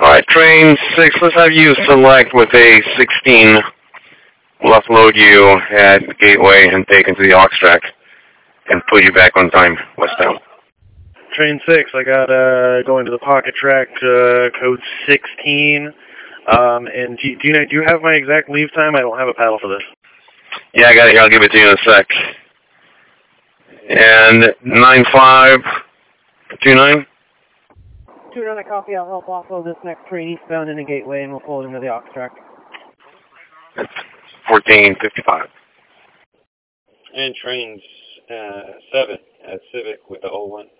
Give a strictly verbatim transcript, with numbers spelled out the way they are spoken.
Alright, train six, let's have you select with a sixteen. We'll offload you at Gateway and take into the aux track and put you back on time, westbound. Train six, I got uh, going to the pocket track, uh, code sixteen. Um, and do, do, you know, do you have my exact leave time? I don't have a paddle for this. Yeah, I got it here. I'll give it to you in a sec. And nine five two nine. two nine, copy. I'll help offload this next train eastbound in the Gateway, and we'll pull it into the aux track. fourteen fifty-five. And trains uh, seven at Civic with the O one.